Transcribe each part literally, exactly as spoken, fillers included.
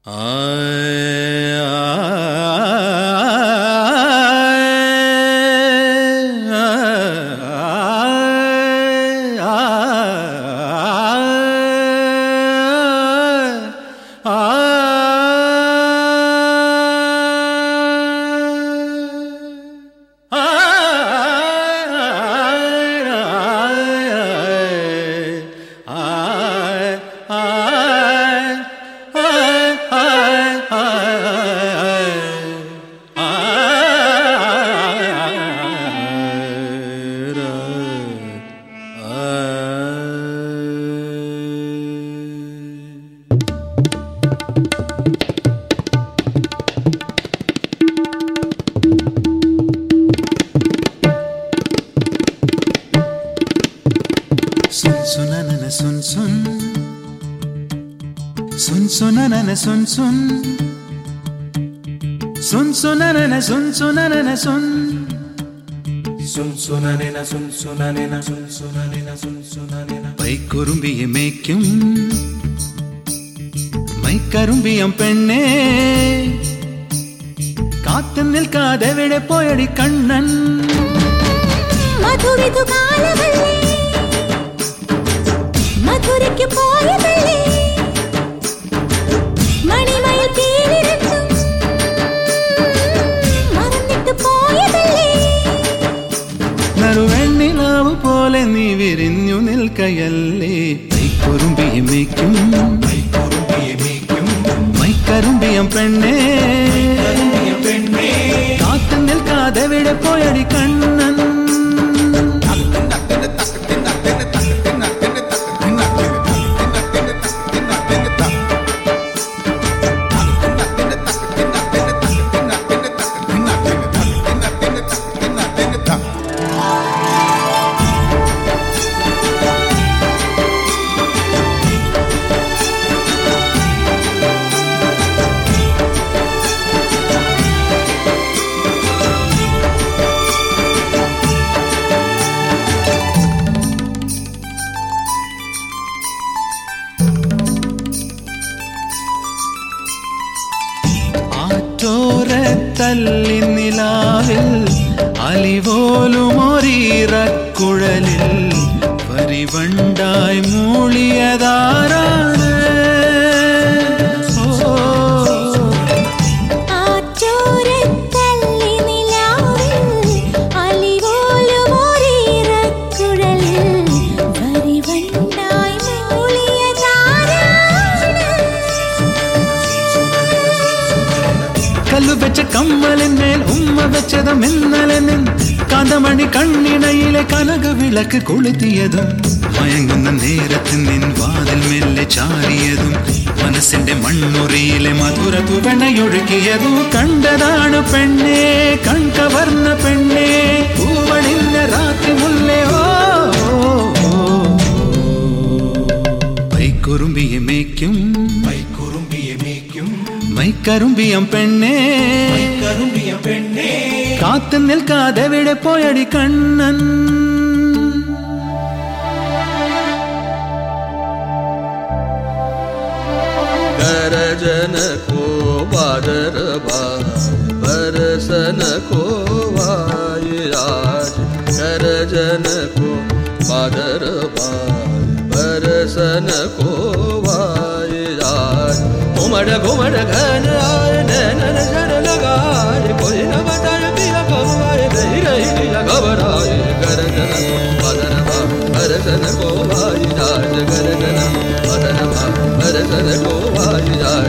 Sun sun sun sunanana sun sun sun sunanana sun sunanana sun sun sunanena sun sunanena sun sunanena sun sunanena പൈക്കുറുമ്പിയെ മേയ്ക്കും മൈക്കറുമ്പിയം പെണ്ണേ കാത്തു നിൽക്കാതെ എവിടെ പോയടി കണ്ണൻ മധുവിധു കാലവല്ലേ മധുരയ്ക്ക് പോയതല്ലേ മണിമയിൽ തീരിരണ്ടും മറന്നിട്ട് പോയതല്ലേ നറുവെണ്ണിലാവു പോലെ നീ വിരിഞ്ഞു നിൽക്കയല്ലേ പൈക്കുറുമ്പിയെ മേയ്ക്കും മൈക്കറുമ്പിയം പെണ്ണേ കാത്തു നിൽക്കാതെ എവിടെ പോയടി കണ്ണൻ തല്ലി നിലാവിൽ അലിപോലുമൊരീറക്കുഴലിൽ പരിവണ്ടായി മൂളിയതാരാണ് വെച്ച കമ്മലിന്മേൽ ഉമ്മ വെച്ചതും ഇന്നലെ നിൻ കാന്തമണി കണ്ണിണയിലെ കനക വിളക്ക് കൊളുത്തിയതും മയങ്ങുന്ന നേരത്തിൽ നിൻ വാതിൽ മെല്ലെ ചാരിയതും മനസ്സിന്റെ മണ്ണുറിയിലെ മധുര തുവണയൊഴുകിയതും കണ്ടതാണ് പെണ്ണേ കൺകവർന്ന പെണ്ണേ പൂവണിഞ്ഞ രാത്രി മുല്ലേ ഓ പൈക്കുറുമ്പിയെ മേയ്ക്കും മൈക്കറുമ്പിയം പെണ്ണേ മൈക്കറുമ്പിയം പെണ്ണേ കാത്തു നിൽക്കാതെ എവിടെ പോയടി കണ്ണൻ ഗരജന കോ ബാദര ബരസന കോ വായിരാജ് ഗരജന കോ ബാദര बरसन को वायराज घुमड़ घुमड़ घन आए नैनन झर लगाए कोई न बताए पिया कब आए रही रही दिया घबराए गरजन बदन बरसन को वायराज गरजन बदन बरसन को वायराज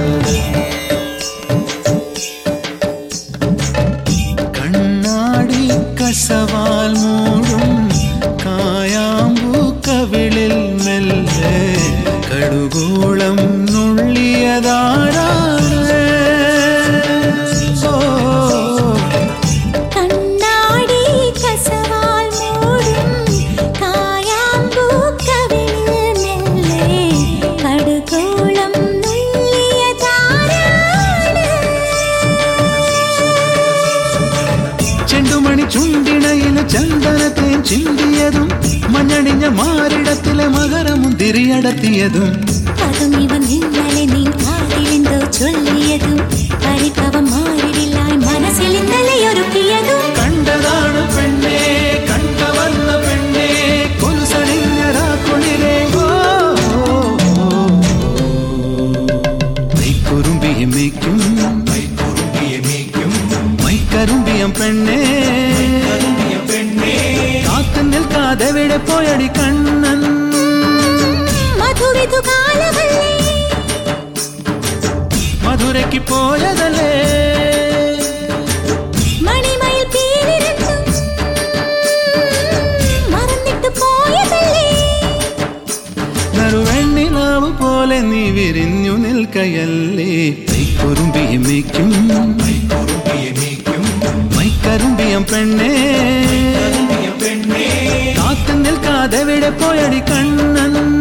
കണ്ണാടി കസവാൽ മൂടും കായാമ്പൂ കവിളിൽ മെല്ലെ കടുകോളം നുള്ളിയതാരാണ് കണ്ണാടി കസവാൽ മൂടും കായാമ്പൂ കവിളിൽ മെല്ലെ കടുകോളം നുള്ളിയതാരാണ് ചെണ്ടുമണി ചുണ്ടിണയിൽ ചന്ദനത്തെ ചിന്തിയതും മഞ്ഞണിഞ്ഞ മാറിടത്തിലെ മകരമുന്തിരിയടത്തിയതും അതും ഇവ നിങ്ങളെ നീ കാതിലെന്തോ ചൊല്ലി മേയ്ക്കും മൈക്കുറുമ്പിയെ മേയ്ക്കും മൈക്കരുമ്പിയം പെണ്ണേ കറുമ്പിയ പെണ്ണേ കാത്തു നിൽക്കാതെ എവിടെ പോയടി കണ്ണൻ മധുവിധു കാലമല്ലേ മധുരയ്ക്ക് പോയതല്ലേ മണിമയിൽ പീലിരണ്ടും മറന്നിട്ട് പോയതല്ലേ നറുവെണ്ണിലാവ് പോലെ നീ വിരിഞ്ഞു നിൽക്കയല്ലേ മൈക്കുറുമ്പിയെ മേയ്ക്കും മൈക്കുറുമ്പിയെ മേയ്ക്കും മൈക്കരുമ്പിയം പെണ്ണേ കറുമ്പിയ പെണ്ണേ കാത്തു നിൽക്കാതെ എവിടെ പോയടി കണ്ണൻ